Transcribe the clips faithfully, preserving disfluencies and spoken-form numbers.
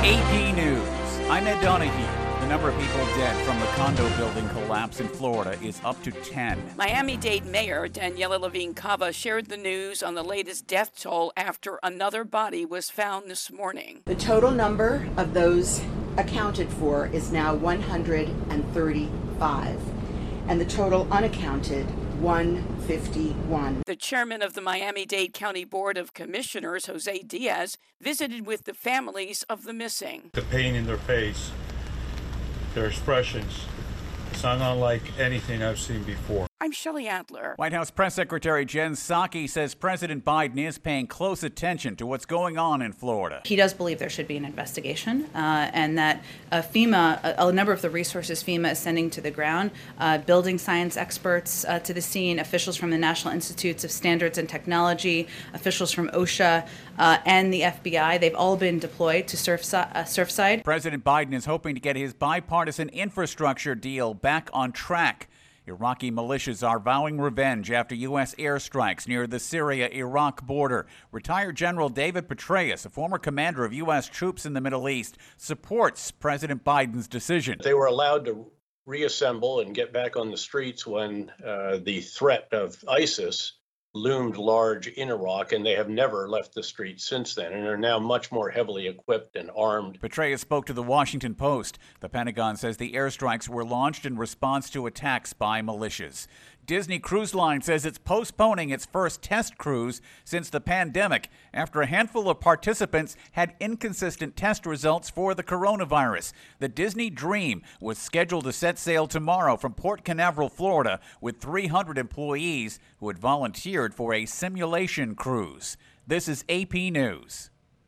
A P News. I'm Ed Donahue. The number of people dead from the condo building collapse in Florida is up to ten. Miami-Dade Mayor Daniela Levine Cava shared the news on the latest death toll after another body was found this morning. The total number of those accounted for is now one hundred thirty-five, and the total unaccounted, one hundred fifty-one. The chairman of the Miami-Dade County Board of Commissioners, Jose Diaz, visited with the families of the missing. The pain in their face, their expressions, it's not unlike anything I've seen before. I'm Shelley Adler. White House Press Secretary Jen Psaki says President Biden is paying close attention to what's going on in Florida. He does believe there should be an investigation uh, and that uh, FEMA, a, a number of the resources FEMA is sending to the ground, uh, building science experts uh, to the scene, officials from the National Institutes of Standards and Technology, officials from OSHA, uh, and the F B I, they've all been deployed to Surfside. Uh, Surfside. President Biden is hoping to get his bipartisan infrastructure deal back on track. Iraqi militias are vowing revenge after U S airstrikes near the Syria-Iraq border. Retired General David Petraeus, a former commander of U S troops in the Middle East, supports President Biden's decision. They were allowed to reassemble and get back on the streets when uh, the threat of ISIS loomed large in Iraq, and they have never left the streets since then and are now much more heavily equipped and armed. Petraeus spoke to the Washington Post. The Pentagon says the airstrikes were launched in response to attacks by militias. Disney Cruise Line says it's postponing its first test cruise since the pandemic after a handful of participants had inconsistent test results for the coronavirus. The Disney Dream was scheduled to set sail tomorrow from Port Canaveral, Florida, with three hundred employees who had volunteered for a simulation cruise. This is A P News.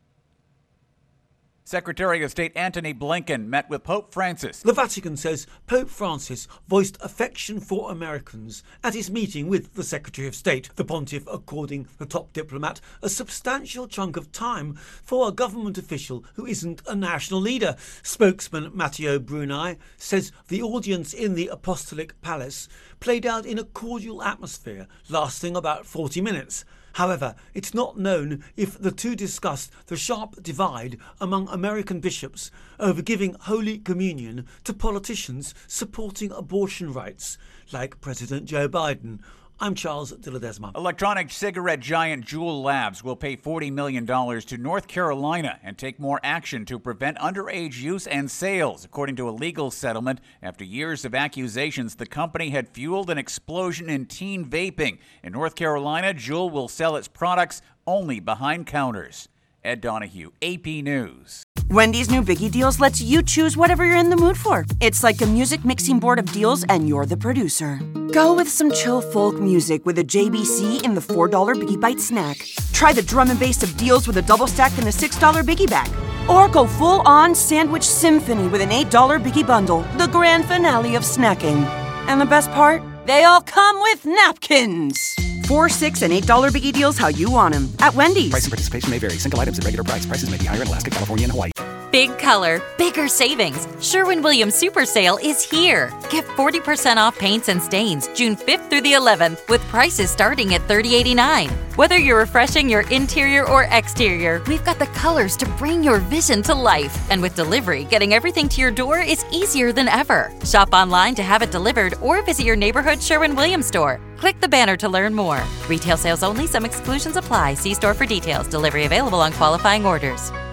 Secretary of State Antony Blinken met with Pope Francis. The Vatican says Pope Francis voiced affection for Americans at his meeting with the Secretary of State. The pontiff according the top diplomat a substantial chunk of time for a government official who isn't a national leader. Spokesman Matteo Bruni says the audience in the Apostolic Palace played out in a cordial atmosphere, lasting about forty minutes. However, it's not known if the two discussed the sharp divide among American bishops over giving Holy Communion to politicians supporting abortion rights, like President Joe Biden. I'm Charles de Ledesma. Electronic cigarette giant Juul Labs will pay forty million dollars to North Carolina and take more action to prevent underage use and sales, according to a legal settlement. After years of accusations, the company had fueled an explosion in teen vaping. In North Carolina, Juul will sell its products only behind counters. Ed Donahue, A P News. Wendy's new Biggie Deals lets you choose whatever you're in the mood for. It's like a music mixing board of deals, and you're the producer. Go with some chill folk music with a J B C in the four dollar Biggie Bite snack. Try the drum and bass of deals with a double stack in the six dollar Biggie Bag. Or go full-on sandwich symphony with an eight dollar Biggie Bundle, the grand finale of snacking. And the best part? They all come with napkins. Four, six, and eight dollar Biggie Deals how you want them at Wendy's. Price and participation may vary. Single items at regular price. Prices may be higher in Alaska, California, and Hawaii. Big color, bigger savings. Sherwin-Williams Super Sale is here. Get forty percent off paints and stains June fifth through the eleventh with prices starting at thirty eighty-nine. Whether you're refreshing your interior or exterior, we've got the colors to bring your vision to life. And with delivery, getting everything to your door is easier than ever. Shop online to have it delivered or visit your neighborhood Sherwin-Williams store. Click the banner to learn more. Retail sales only. Some exclusions apply. See store for details. Delivery available on qualifying orders.